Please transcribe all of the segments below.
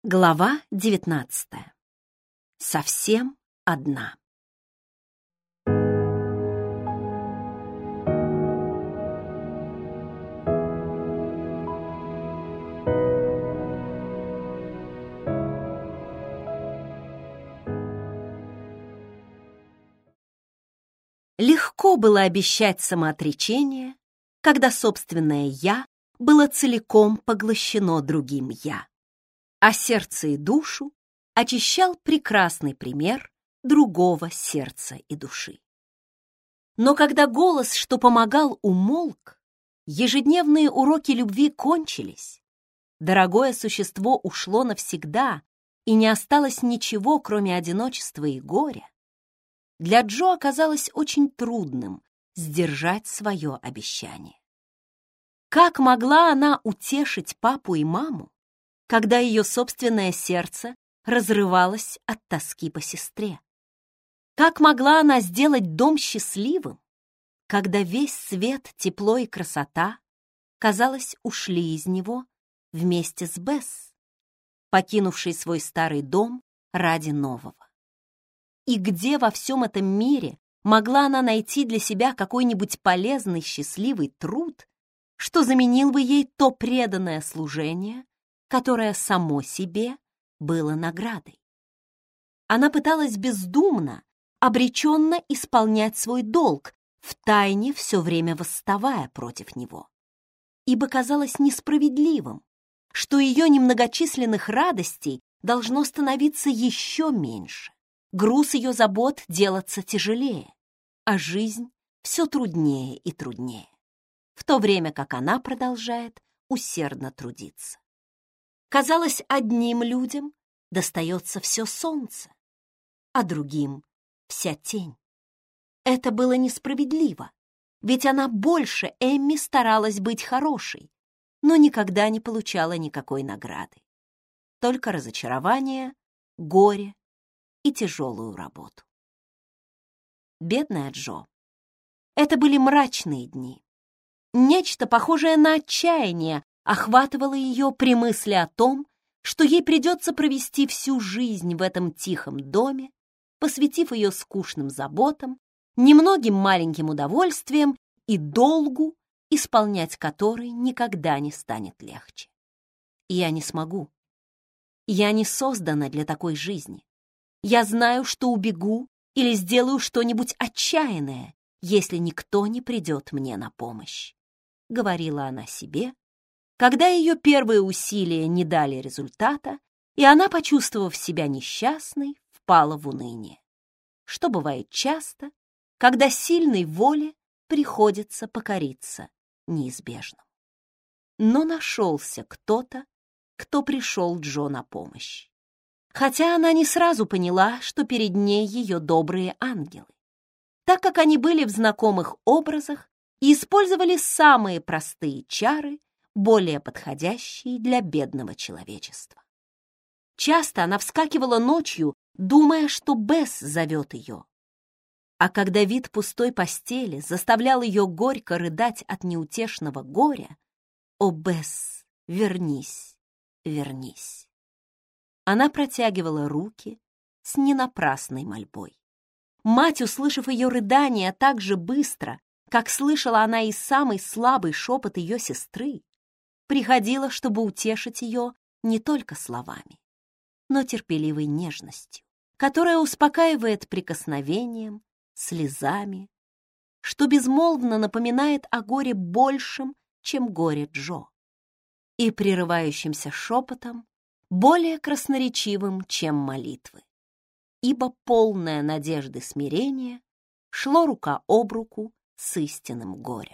Глава 19. Совсем одна. Легко было обещать самоотречение, когда собственное «я» было целиком поглощено другим «я», а сердце и душу очищал прекрасный пример другого сердца и души. Но когда голос, что помогал, умолк, ежедневные уроки любви кончились, дорогое существо ушло навсегда, и не осталось ничего, кроме одиночества и горя, для Джо оказалось очень трудным сдержать свое обещание. Как могла она утешить папу и маму, когда ее собственное сердце разрывалось от тоски по сестре? Как могла она сделать дом счастливым, когда весь свет, тепло и красота, казалось, ушли из него вместе с Бесс, покинувшей свой старый дом ради нового? И где во всем этом мире могла она найти для себя какой-нибудь полезный, счастливый труд, что заменил бы ей то преданное служение, которое само себе было наградой? Она пыталась бездумно, обреченно исполнять свой долг, втайне все время восставая против него. Ибо казалось несправедливым, что ее немногочисленных радостей должно становиться еще меньше, груз ее забот делаться тяжелее, а жизнь все труднее и труднее, в то время как она продолжает усердно трудиться. Казалось, одним людям достается все солнце, а другим — вся тень. Это было несправедливо, ведь она больше Эмми старалась быть хорошей, но никогда не получала никакой награды. Только разочарование, горе и тяжелую работу. Бедная Джо. Это были мрачные дни. Нечто похожее на отчаяние охватывало ее при мысли о том, что ей придется провести всю жизнь в этом тихом доме, посвятив ее скучным заботам, немногим маленьким удовольствиям и долгу, исполнять который никогда не станет легче. Я не смогу. Я не создана для такой жизни. Я знаю, что убегу или сделаю что-нибудь отчаянное, если никто не придет мне на помощь, — говорила она себе, когда ее первые усилия не дали результата, и она, почувствовав себя несчастной, впала в уныние, что бывает часто, когда сильной воле приходится покориться неизбежному. Но нашелся кто-то, кто пришел Джо на помощь, хотя она не сразу поняла, что перед ней ее добрые ангелы, так как они были в знакомых образах и использовали самые простые чары, более подходящие для бедного человечества. Часто она вскакивала ночью, думая, что Бесс зовет ее. А когда вид пустой постели заставлял ее горько рыдать от неутешного горя, «О, Бесс, вернись, вернись!» Она протягивала руки с ненапрасной мольбой. Мать, услышав ее рыдания так же быстро, как слышала она и самый слабый шепот ее сестры, приходила, чтобы утешить ее не только словами, но терпеливой нежностью, которая успокаивает прикосновением, слезами, что безмолвно напоминает о горе большем, чем горе Джо, и прерывающимся шепотом, более красноречивым, чем молитвы, ибо полное надежды смирение шло рука об руку с истинным горем.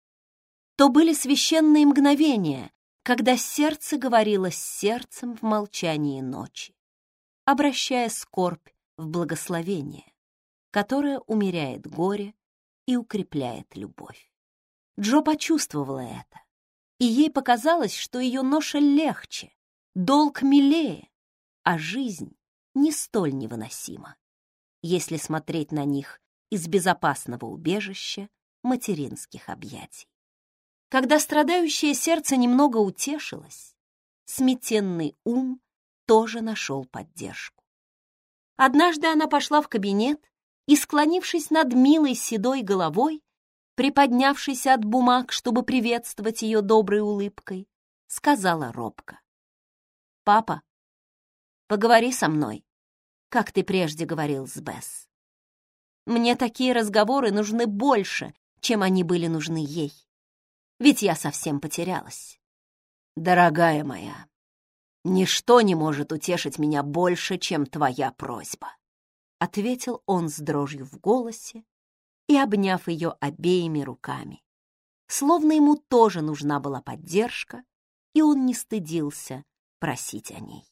То были священные мгновения, когда сердце говорило с сердцем в молчании ночи, обращая скорбь в благословение, которое умеряет горе и укрепляет любовь. Джо почувствовала это, и ей показалось, что ее ноша легче, долг милее, а жизнь не столь невыносима, если смотреть на них из безопасного убежища материнских объятий. Когда страдающее сердце немного утешилось, сметенный ум тоже нашел поддержку. Однажды она пошла в кабинет и, склонившись над милой седой головой, приподнявшейся от бумаг, чтобы приветствовать ее доброй улыбкой, сказала робко: «Папа, поговори со мной, как ты прежде говорил с Бесс. Мне такие разговоры нужны больше, чем они были нужны ей. Ведь я совсем потерялась». «Дорогая моя, ничто не может утешить меня больше, чем твоя просьба», — ответил он с дрожью в голосе и обняв ее обеими руками, словно ему тоже нужна была поддержка, и он не стыдился просить о ней.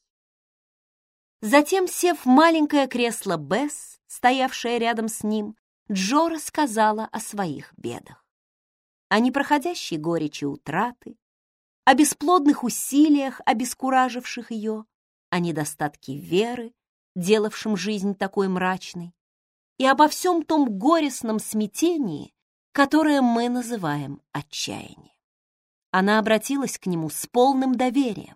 Затем, сев в маленькое кресло Бесс, стоявшее рядом с ним, Джо рассказала о своих бедах, о непроходящей горечи утраты, о бесплодных усилиях, обескураживших ее, о недостатке веры, делавшем жизнь такой мрачной, и обо всем том горестном смятении, которое мы называем отчаянием. Она обратилась к нему с полным доверием.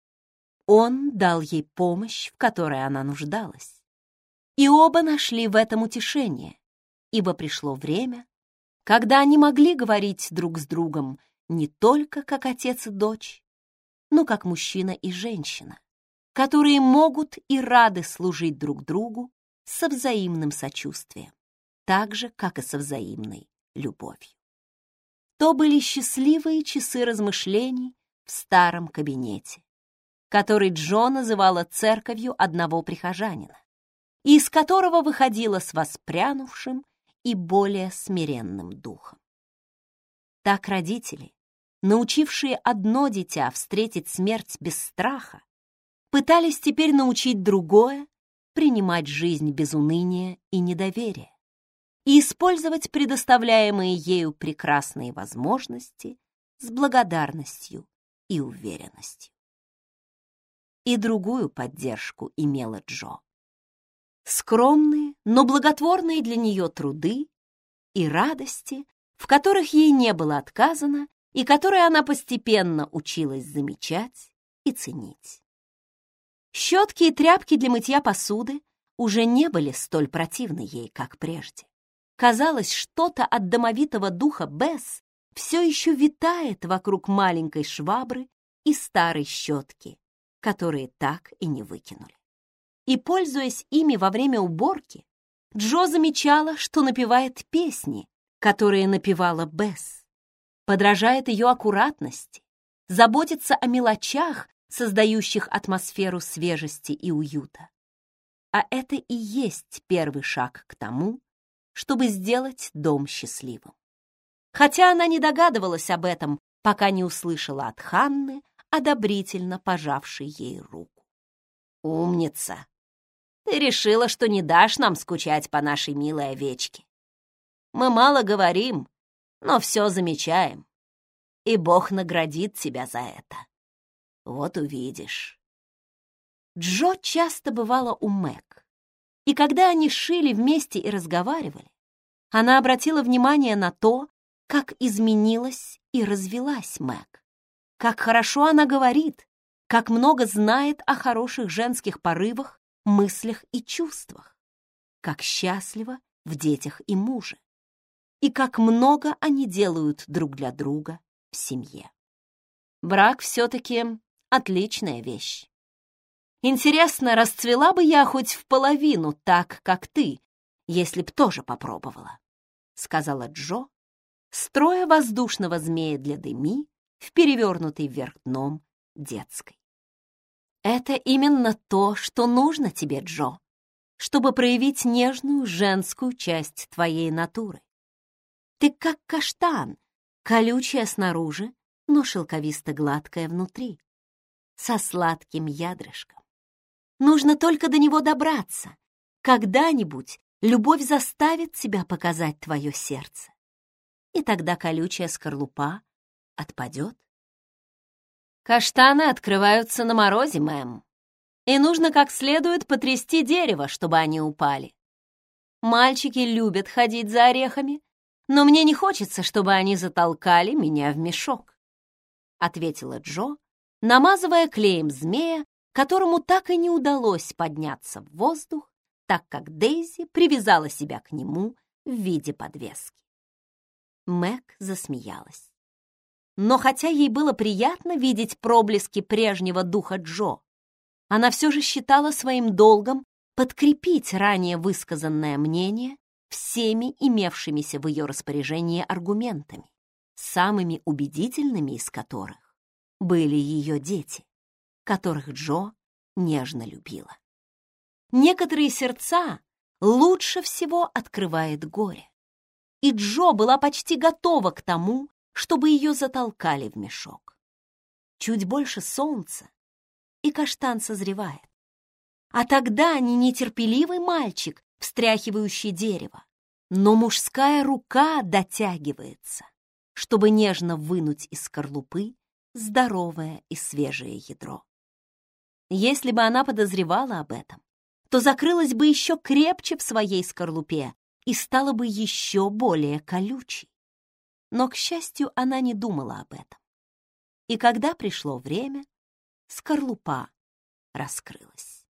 Он дал ей помощь, в которой она нуждалась. И оба нашли в этом утешение, ибо пришло время, когда они могли говорить друг с другом не только как отец и дочь, но как мужчина и женщина, которые могут и рады служить друг другу со взаимным сочувствием, так же, как и со взаимной любовью. То были счастливые часы размышлений в старом кабинете, который Джо называла церковью одного прихожанина, и из которого выходила с воспрянувшим и более смиренным духом. Так родители, научившие одно дитя встретить смерть без страха, пытались теперь научить другое принимать жизнь без уныния и недоверия и использовать предоставляемые ею прекрасные возможности с благодарностью и уверенностью. И другую поддержку имела Джо. Скромные, но благотворные для нее труды и радости, в которых ей не было отказано и которые она постепенно училась замечать и ценить. Щетки и тряпки для мытья посуды уже не были столь противны ей, как прежде. Казалось, что-то от домовитого духа Бесс все еще витает вокруг маленькой швабры и старой щетки, которые так и не выкинули. И, пользуясь ими во время уборки, Джо замечала, что напевает песни, которые напевала Бесс, подражает ее аккуратности, заботится о мелочах, создающих атмосферу свежести и уюта. А это и есть первый шаг к тому, чтобы сделать дом счастливым. Хотя она не догадывалась об этом, пока не услышала от Ханны, одобрительно пожавшей ей руку. «Умница! Ты решила, что не дашь нам скучать по нашей милой овечке. Мы мало говорим, но все замечаем, и Бог наградит тебя за это. Вот увидишь». Джо часто бывала у Мэг, и когда они шили вместе и разговаривали, она обратила внимание на то, как изменилась и развилась Мэг, как хорошо она говорит, как много знает о хороших женских порывах, мыслях и чувствах, как счастлива в детях и муже, и как много они делают друг для друга в семье. Брак все-таки отличная вещь. Интересно, расцвела бы я хоть в половину так, как ты, если б тоже попробовала, сказала Джо, строя воздушного змея для Деми в перевернутой вверх дном детской. Это именно то, что нужно тебе, Джо, чтобы проявить нежную женскую часть твоей натуры. Ты как каштан, колючая снаружи, но шелковисто-гладкая внутри, со сладким ядрышком. Нужно только до него добраться. Когда-нибудь любовь заставит тебя показать твое сердце. И тогда колючая скорлупа отпадет. Каштаны открываются на морозе, мэм. И нужно как следует потрясти дерево, чтобы они упали. Мальчики любят ходить за орехами, но мне не хочется, чтобы они затолкали меня в мешок, ответила Джо, намазывая клеем змея которому так и не удалось подняться в воздух, так как Дейзи привязала себя к нему в виде подвески. Мэг засмеялась. Но хотя ей было приятно видеть проблески прежнего духа Джо, она все же считала своим долгом подкрепить ранее высказанное мнение всеми имевшимися в ее распоряжении аргументами, самыми убедительными из которых были ее дети, которых Джо нежно любила. Некоторые сердца лучше всего открывает горе, и Джо была почти готова к тому, чтобы ее затолкали в мешок. Чуть больше солнца, и каштан созревает. А тогда не нетерпеливый мальчик, встряхивающий дерево, но мужская рука дотягивается, чтобы нежно вынуть из скорлупы здоровое и свежее ядро. Если бы она подозревала об этом, то закрылась бы еще крепче в своей скорлупе и стала бы еще более колючей. Но, к счастью, она не думала об этом. И когда пришло время, скорлупа раскрылась.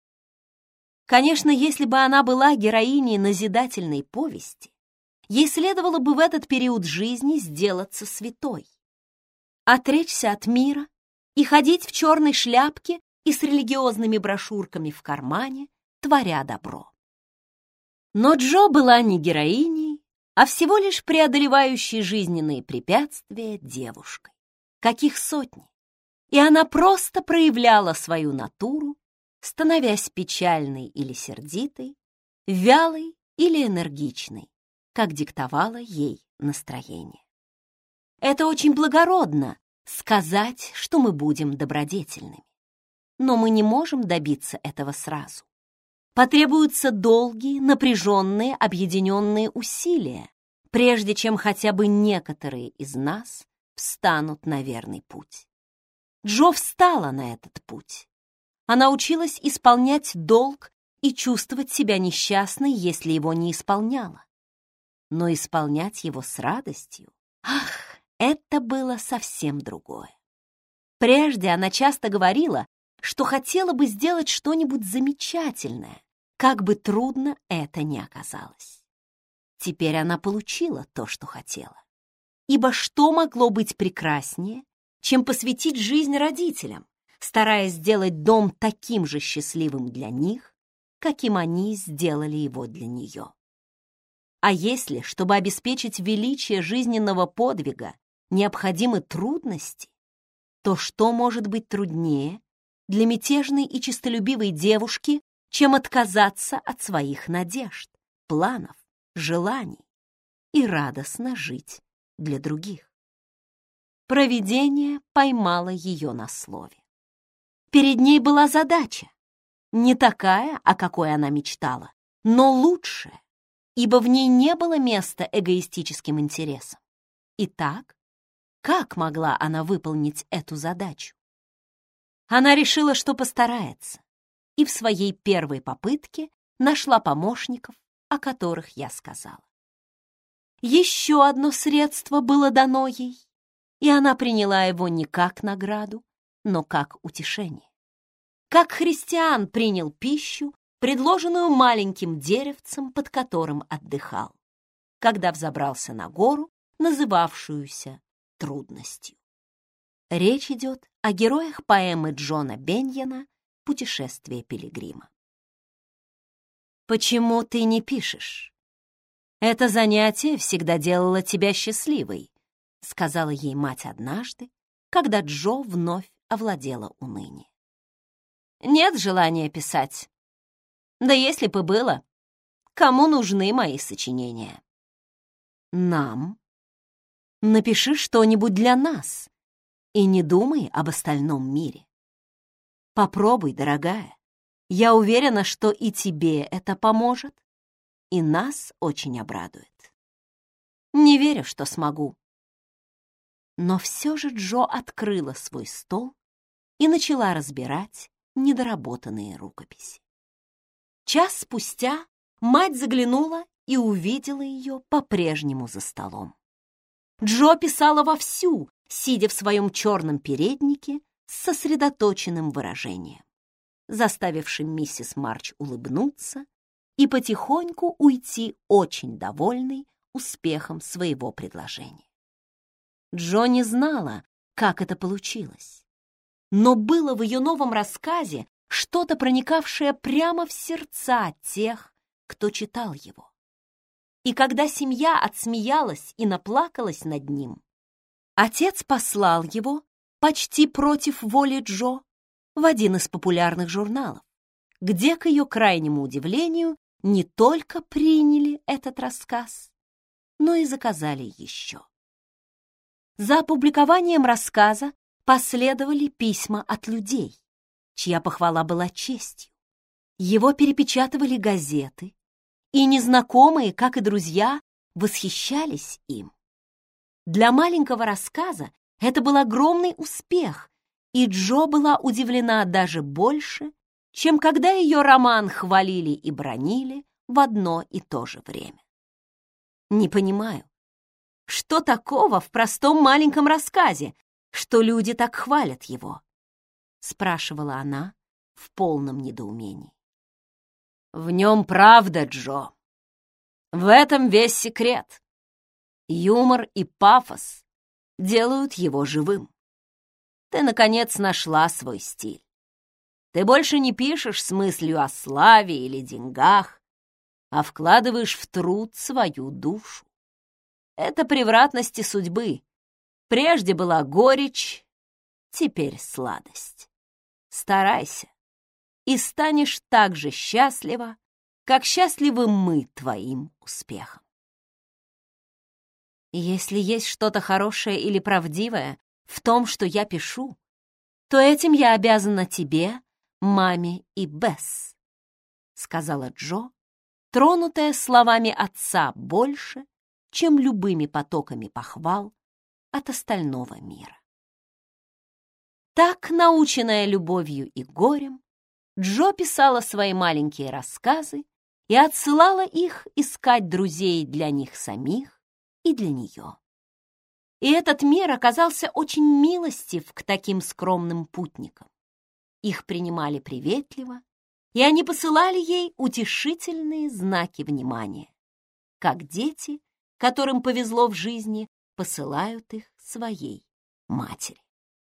Конечно, если бы она была героиней назидательной повести, ей следовало бы в этот период жизни сделаться святой, отречься от мира и ходить в черной шляпке и с религиозными брошюрками в кармане, творя добро. Но Джо была не героиней, а всего лишь преодолевающей жизненные препятствия девушкой, каких сотни, и она просто проявляла свою натуру, становясь печальной или сердитой, вялой или энергичной, как диктовало ей настроение. Это очень благородно — сказать, что мы будем добродетельными. Но мы не можем добиться этого сразу. Потребуются долгие, напряженные, объединенные усилия, прежде чем хотя бы некоторые из нас встанут на верный путь. Джо встала на этот путь. Она училась исполнять долг и чувствовать себя несчастной, если его не исполняла. Но исполнять его с радостью, это было совсем другое. Прежде она часто говорила, что хотела бы сделать что-нибудь замечательное, как бы трудно это ни оказалось. Теперь она получила то, что хотела. Ибо что могло быть прекраснее, чем посвятить жизнь родителям, стараясь сделать дом таким же счастливым для них, каким они сделали его для нее? А если, чтобы обеспечить величие жизненного подвига, необходимы трудности, то что может быть труднее для мятежной и честолюбивой девушки, чем отказаться от своих надежд, планов, желаний и радостно жить для других? Провидение поймало ее на слове. Перед ней была задача, не такая, о какой она мечтала, но лучшая, ибо в ней не было места эгоистическим интересам. Итак, как могла она выполнить эту задачу? Она решила, что постарается, и в своей первой попытке нашла помощников, о которых я сказала. Еще одно средство было дано ей, и она приняла его не как награду, но как утешение. Как христиан принял пищу, предложенную маленьким деревцем, под которым отдыхал, когда взобрался на гору, называвшуюся трудностью. Речь идет о героях поэмы Джона Беньяна «Путешествие пилигрима». «Почему ты не пишешь? Это занятие всегда делало тебя счастливой», сказала ей мать однажды, когда Джо вновь овладела уныние. «Нет желания писать. Да если бы было, кому нужны мои сочинения?» «Нам? Напиши что-нибудь для нас и не думай об остальном мире. Попробуй, дорогая. Я уверена, что и тебе это поможет, и нас очень обрадует. Не верю, что смогу». Но все же Джо открыла свой стол и начала разбирать недоработанные рукописи. Час спустя мать заглянула и увидела ее по-прежнему за столом. Джо писала вовсю, сидя в своем черном переднике с сосредоточенным выражением. заставившим миссис Марч улыбнуться и потихоньку уйти очень довольной успехом своего предложения. Джо не знала, как это получилось, но было в ее новом рассказе что-то, проникавшее прямо в сердца тех, кто читал его. И когда семья отсмеялась и наплакалась над ним, отец послал его, почти против воли Джо, в один из популярных журналов, где, к ее крайнему удивлению, не только приняли этот рассказ, но и заказали еще. За опубликованием рассказа последовали письма от людей, чья похвала была честью. Его перепечатывали газеты, и незнакомые, как и друзья, восхищались им. Для маленького рассказа это был огромный успех, и Джо была удивлена даже больше, чем когда ее роман хвалили и бранили в одно и то же время. «Не понимаю, что такого в простом маленьком рассказе, что люди так хвалят его?» — спрашивала она в полном недоумении. «В нем правда, Джо. В этом весь секрет. Юмор и пафос делают его живым. Ты, наконец, нашла свой стиль. Ты больше не пишешь с мыслью о славе или деньгах, а вкладываешь в труд свою душу. Это превратности судьбы. Прежде была горечь, теперь сладость. Старайся, и станешь так же счастлива, как счастливы мы твоим успехом. Если есть что-то хорошее или правдивое в том, что я пишу, то этим я обязана тебе, маме и Бесс, сказала Джо, тронутая словами отца больше, чем любыми потоками похвал от остального мира. Так, наученная любовью и горем, Джо писала свои маленькие рассказы и отсылала их искать друзей для них самих и для нее. И этот мир оказался очень милостив к таким скромным путникам. Их принимали приветливо, и они посылали ей утешительные знаки внимания, как дети, которым повезло в жизни, посылают их своей матери.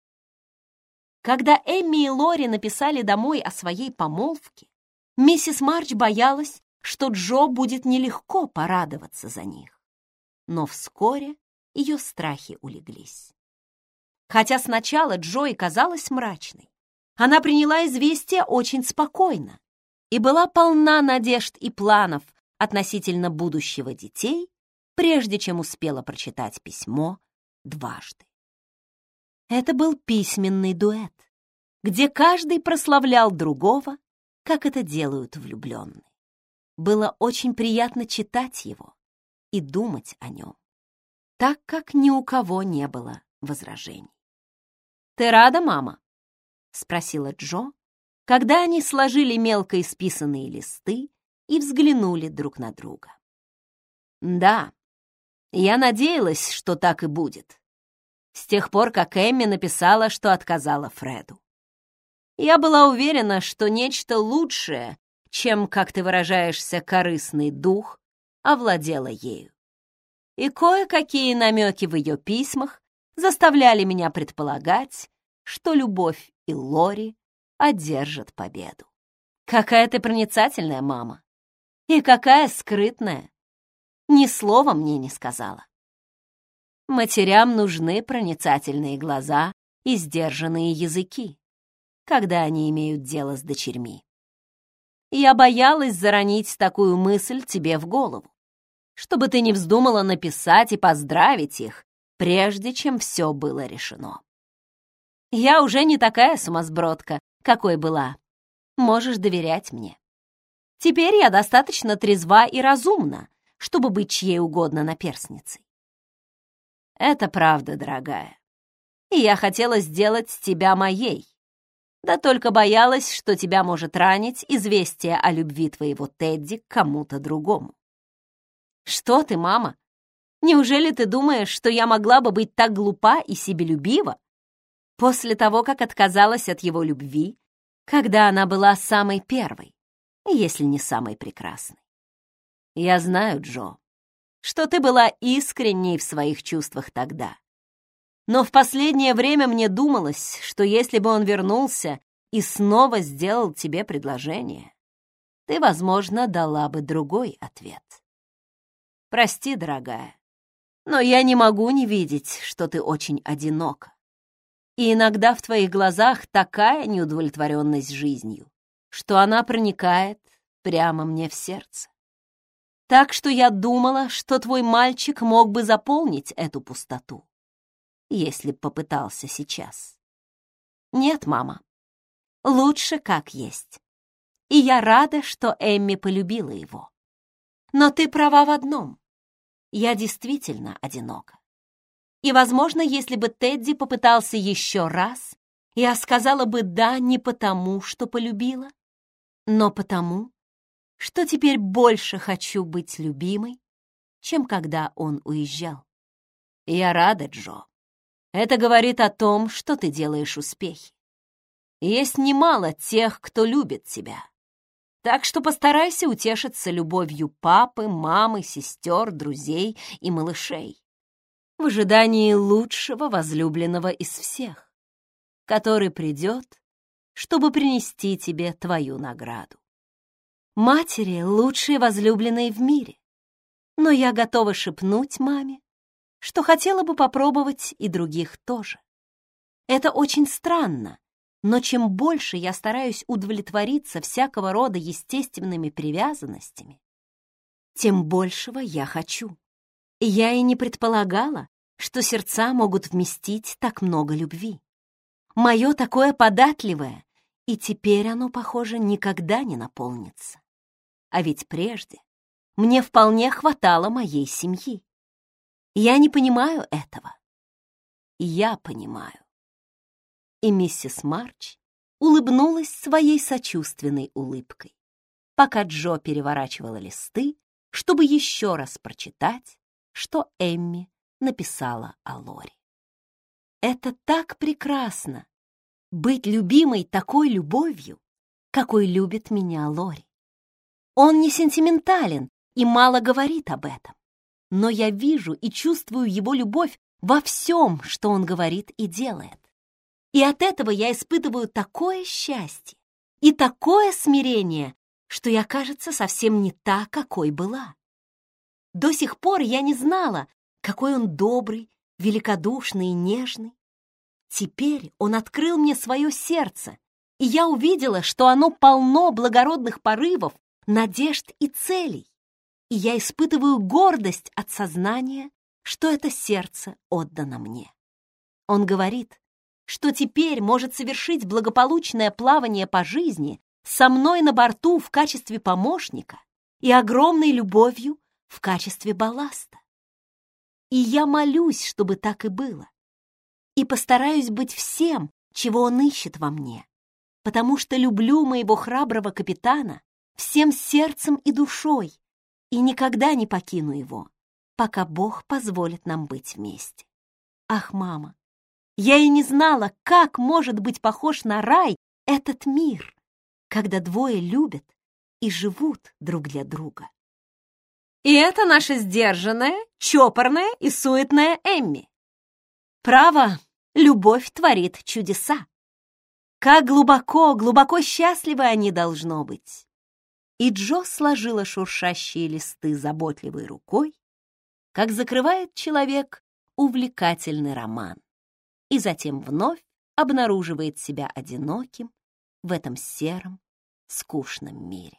Когда Эмми и Лори написали домой о своей помолвке, миссис Марч боялась, что Джо будет нелегко порадоваться за них. Но вскоре ее страхи улеглись. Хотя сначала Джо и казалась мрачной, она приняла известие очень спокойно и была полна надежд и планов относительно будущего детей, прежде чем успела прочитать письмо дважды. Это был письменный дуэт, где каждый прославлял другого, как это делают влюбленные. Было очень приятно читать его и думать о нем, так как ни у кого не было возражений. «Ты рада, мама?» — спросила Джо, когда они сложили мелко исписанные листы и взглянули друг на друга. «Да, я надеялась, что так и будет, с тех пор, как Эмми написала, что отказала Фреду. Я была уверена, что нечто лучшее, чем, как ты выражаешься, корыстный дух, овладело ею. И кое-какие намеки в ее письмах заставляли меня предполагать, что любовь и Лори одержат победу. Какая ты проницательная, мама! И какая скрытная! Ни слова мне не сказала. Матерям нужны проницательные глаза и сдержанные языки, когда они имеют дело с дочерьми. Я боялась заронить такую мысль тебе в голову, чтобы ты не вздумала написать и поздравить их, прежде чем все было решено. Я уже не такая сумасбродка, какой была. Можешь доверять мне. Теперь я достаточно трезва и разумна, чтобы быть чьей угодно наперсницей. Это правда, дорогая. И я хотела сделать тебя моей. Да только боялась, что тебя может ранить известие о любви твоего Тедди к кому-то другому. Что ты, мама? Неужели ты думаешь, что я могла бы быть так глупа и себелюбива после того, как отказалась от его любви когда она была самой первой, если не самой прекрасной. Я знаю, Джо, что ты была искренней в своих чувствах тогда. Но в последнее время мне думалось, что если бы он вернулся и снова сделал тебе предложение, ты, возможно, дала бы другой ответ. Прости, дорогая, но я не могу не видеть, что ты очень одинока. И иногда в твоих глазах такая неудовлетворенность жизнью, что она проникает прямо мне в сердце. Так что я думала, что твой мальчик мог бы заполнить эту пустоту, если б попытался сейчас. Нет, мама, лучше как есть. И я рада, что Эмми полюбила его. Но ты права в одном. Я действительно одинока. И, возможно, если бы Тедди попытался еще раз, я сказала бы «да» не потому, что полюбила, но потому, что теперь больше хочу быть любимой, чем когда он уезжал. Я рада, Джо. Это говорит о том, что ты делаешь успехи. Есть немало тех, кто любит тебя. Так что постарайся утешиться любовью папы, мамы, сестер, друзей и малышей в ожидании лучшего возлюбленного из всех, который придет, чтобы принести тебе твою награду. Матери — лучшие возлюбленные в мире, но я готова шепнуть маме, что хотела бы попробовать и других тоже. Это очень странно, но чем больше я стараюсь удовлетвориться всякого рода естественными привязанностями, тем большего я хочу. И я и не предполагала, что сердца могут вместить так много любви. Мое такое податливое, и теперь оно, похоже, никогда не наполнится. А ведь прежде мне вполне хватало моей семьи. Я не понимаю этого. Я понимаю. И миссис Марч улыбнулась своей сочувственной улыбкой, пока Джо переворачивала листы, чтобы еще раз прочитать, что Эмми написала о Лори. Это так прекрасно — быть любимой такой любовью, какой любит меня Лори. Он не сентиментален и мало говорит об этом, но я вижу и чувствую его любовь во всем, что он говорит и делает. И от этого я испытываю такое счастье и такое смирение, что я, кажется, совсем не та, какой была. До сих пор я не знала, какой он добрый, великодушный и нежный. Теперь он открыл мне свое сердце, и я увидела, что оно полно благородных порывов, надежд и целей. И я испытываю гордость от сознания, что это сердце отдано мне. Он говорит, что теперь может совершить благополучное плавание по жизни со мной на борту в качестве помощника и огромной любовью в качестве балласта. И я молюсь, чтобы так и было. И постараюсь быть всем, чего он ищет во мне, потому что люблю моего храброго капитана всем сердцем и душой и никогда не покину его, пока Бог позволит нам быть вместе. Ах, мама, я и не знала, как может быть похож на рай этот мир, когда двое любят и живут друг для друга. И это наша сдержанная, чопорная и суетная Эмми. Право, любовь творит чудеса. Как глубоко, глубоко счастливы они должно быть. И Джо сложила шуршащие листы заботливой рукой, как закрывает человек увлекательный роман, и затем вновь обнаруживает себя одиноким в этом сером, скучном мире.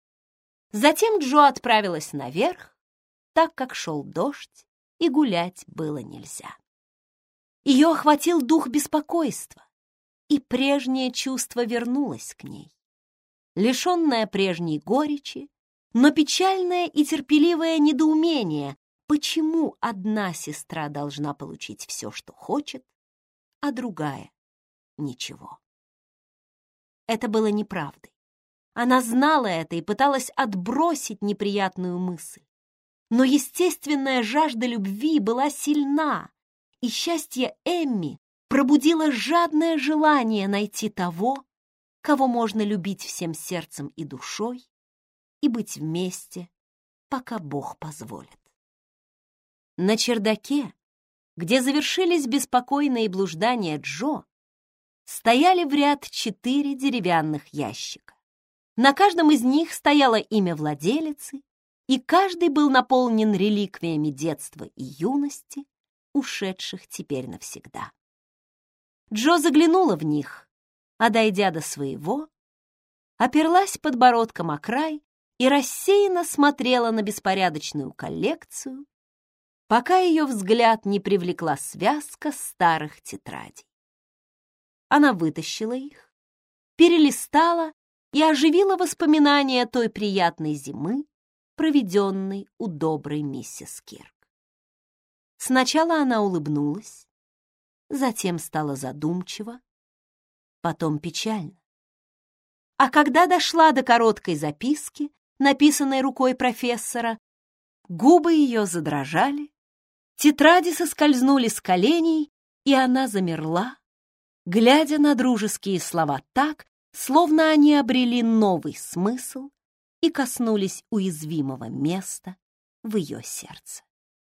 Затем Джо отправилась наверх, так как шел дождь, и гулять было нельзя. Ее охватил дух беспокойства, и прежнее чувство вернулось к ней. Лишенное прежней горечи, но печальное и терпеливое недоумение, почему одна сестра должна получить все, что хочет, а другая — ничего. Это было неправдой. Она знала это и пыталась отбросить неприятную мысль. Но естественная жажда любви была сильна, и счастье Эмми пробудило жадное желание найти того, кого можно любить всем сердцем и душой и быть вместе, пока Бог позволит. На чердаке, где завершились беспокойные блуждания Джо, стояли в ряд 4 деревянных ящика. На каждом из них стояло имя владелицы, и каждый был наполнен реликвиями детства и юности, ушедших теперь навсегда. Джо заглянула в них, а, дойдя до своего, оперлась подбородком о край и рассеянно смотрела на беспорядочную коллекцию, пока ее взгляд не привлекла связка старых тетрадей. Она вытащила их, перелистала и оживила воспоминания той приятной зимы, проведенной у доброй миссис Кирк. Сначала она улыбнулась, затем стала задумчива, потом печально. А когда дошла до короткой записки, написанной рукой профессора, губы ее задрожали, тетради соскользнули с коленей, и она замерла, глядя на дружеские слова так, словно они обрели новый смысл и коснулись уязвимого места в ее сердце.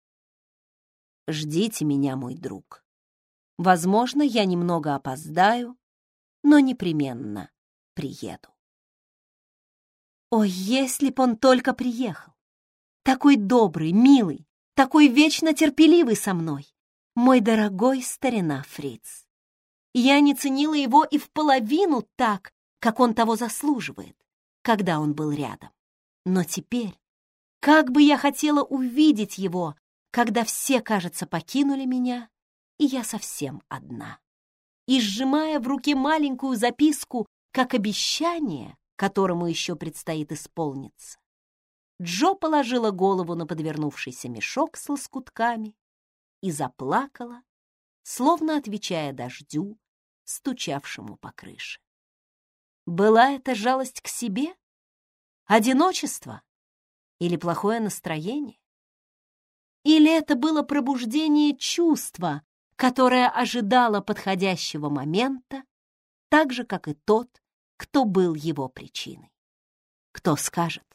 «Ждите меня, мой друг. Возможно, я немного опоздаю, но непременно приеду». Ой, если б он только приехал! Такой добрый, милый, такой вечно терпеливый со мной, мой дорогой старина Фриц. Я не ценила его и в половину так, как он того заслуживает, когда он был рядом. Но теперь, как бы я хотела увидеть его, когда все, кажется, покинули меня, и я совсем одна. И, сжимая в руке маленькую записку, как обещание, которому еще предстоит исполниться, Джо положила голову на подвернувшийся мешок с лоскутками и заплакала, словно отвечая дождю, стучавшему по крыше. Была это жалость к себе? Одиночество? Или плохое настроение? Или это было пробуждение чувства, которое ожидало подходящего момента, так же, как и тот, кто был его причиной? Кто скажет?